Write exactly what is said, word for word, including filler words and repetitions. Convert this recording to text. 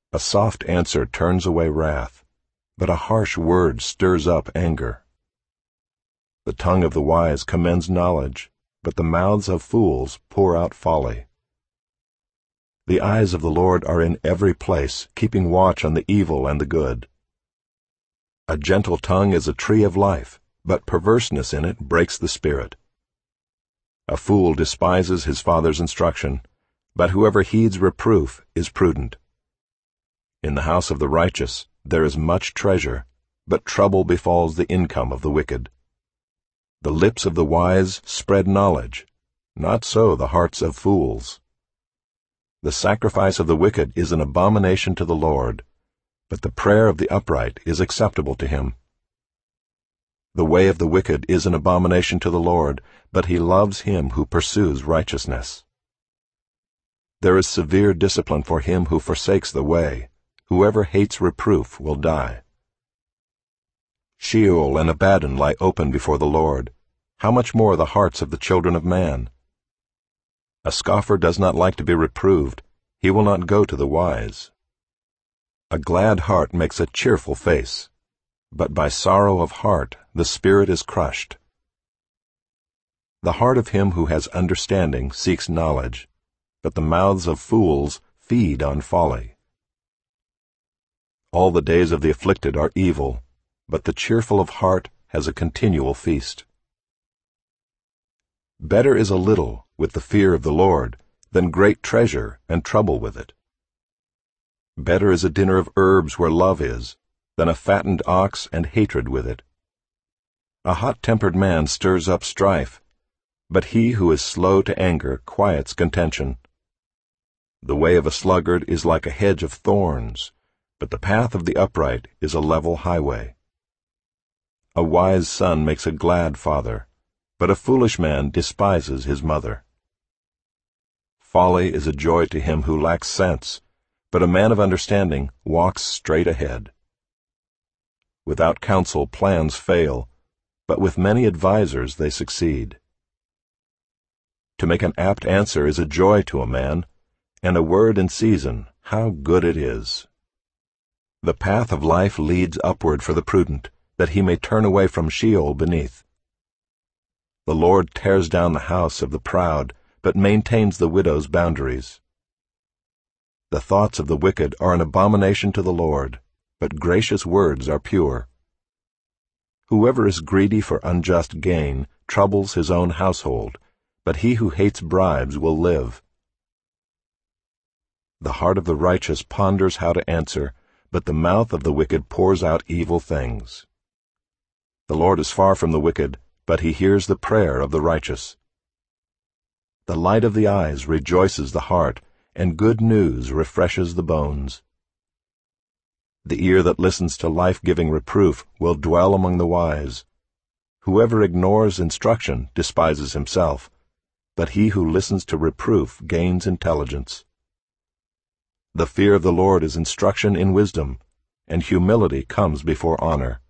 A soft answer turns away wrath, but a harsh word stirs up anger. The tongue of the wise commends knowledge, but the mouths of fools pour out folly. The eyes of the Lord are in every place, keeping watch on the evil and the good. A gentle tongue is a tree of life, but perverseness in it breaks the spirit. A fool despises his father's instruction, but whoever heeds reproof is prudent. In the house of the righteous there is much treasure, but trouble befalls the income of the wicked. The lips of the wise spread knowledge, not so the hearts of fools. The sacrifice of the wicked is an abomination to the Lord, but the prayer of the upright is acceptable to him. The way of the wicked is an abomination to the Lord, but he loves him who pursues righteousness. There is severe discipline for him who forsakes the way. Whoever hates reproof will die. Sheol and Abaddon lie open before the Lord. How much more the hearts of the children of man? A scoffer does not like to be reproved. He will not go to the wise. A glad heart makes a cheerful face, but by sorrow of heart the spirit is crushed. The heart of him who has understanding seeks knowledge, but the mouths of fools feed on folly. All the days of the afflicted are evil, but the cheerful of heart has a continual feast. Better is a little with the fear of the Lord than great treasure and trouble with it. Better is a dinner of herbs where love is, than a fattened ox and hatred with it. A hot-tempered man stirs up strife, but he who is slow to anger quiets contention. The way of a sluggard is like a hedge of thorns, but the path of the upright is a level highway. A wise son makes a glad father, but a foolish man despises his mother. Folly is a joy to him who lacks sense, but a man of understanding walks straight ahead. Without counsel plans fail, but with many advisers they succeed. To make an apt answer is a joy to a man, and a word in season, how good it is. The path of life leads upward for the prudent, that he may turn away from Sheol beneath. The Lord tears down the house of the proud, but maintains the widow's boundaries. The thoughts of the wicked are an abomination to the Lord, but gracious words are pure. Whoever is greedy for unjust gain troubles his own household, but he who hates bribes will live. The heart of the righteous ponders how to answer, but the mouth of the wicked pours out evil things. The Lord is far from the wicked, but he hears the prayer of the righteous. The light of the eyes rejoices the heart, and good news refreshes the bones. The ear that listens to life-giving reproof will dwell among the wise. Whoever ignores instruction despises himself, but he who listens to reproof gains intelligence. The fear of the Lord is instruction in wisdom, and humility comes before honor.